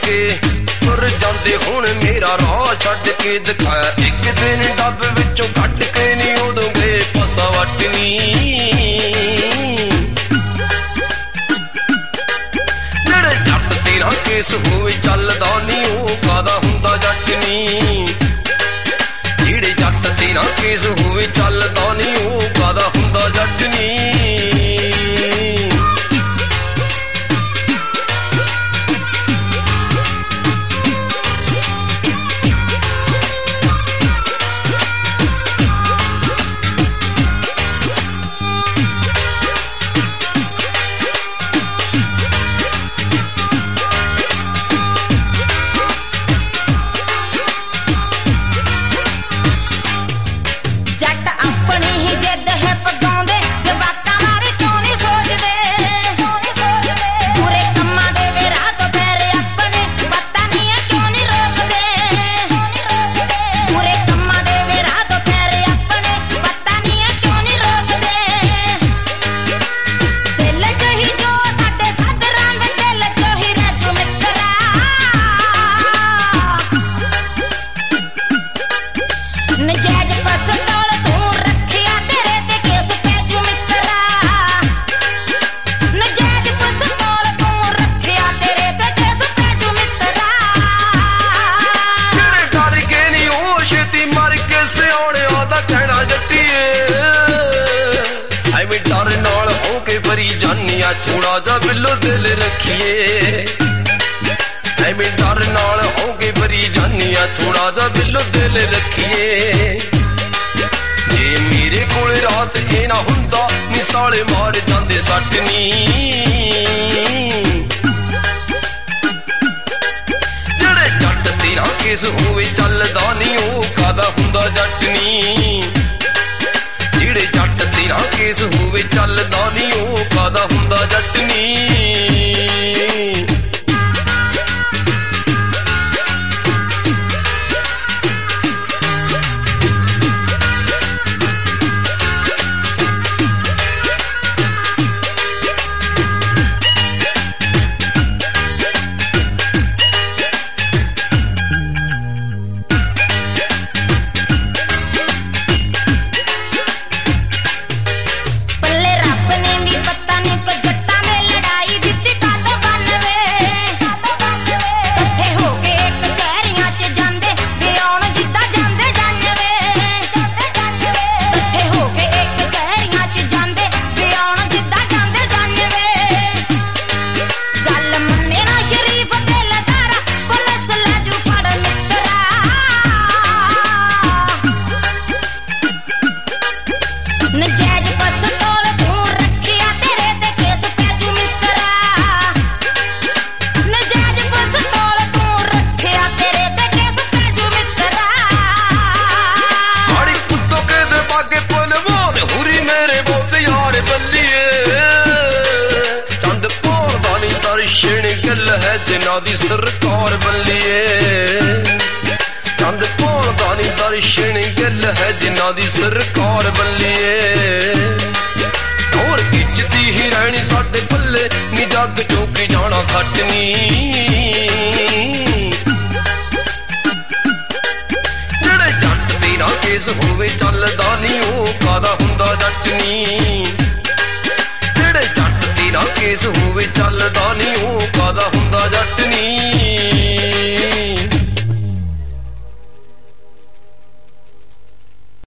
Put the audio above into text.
के तुर जांदे हुण मेरा राह छड्ड के दिखाया एक दिन डब विचों कट के नी उदों गए पासा वटनी जेड़े जट तेरा केस होवे चलदा नी ओ कादा हुंदा जट नी जेड़े जट तेरा केस होवे चलदा नी ओ कादा हुंदा जट नी थोड़ा जा बिलो दिल रखिए मैं डर नाल होके भरी जानिया थोड़ा जा बिलो दिल रखिए जे मेरे कोल रात ये ना हुंदा मिसाले मार जांदे सट नी जेड़े जट तेरा केस होवे चलदा नी ओ कादा हुंदा जट नी जेड़े जट तेरा केस होवे चलदा नी ओ कादा हुंदा जट नी जिन्ना दी सरकार बल्लिए चंद पौंदा नी दर्शन गल है जिन्ना दी सरकार बल्लिए और इज्जती ही रहनी साडे पल्ले नी जग चौकी जाना खटनी जेड़े जट तेरा केस होवे चलदा नी ओ कादा हुंदा जट नी जेड़े जट तेरा केस होवे चलदा नी ओ कादा हुंदा जट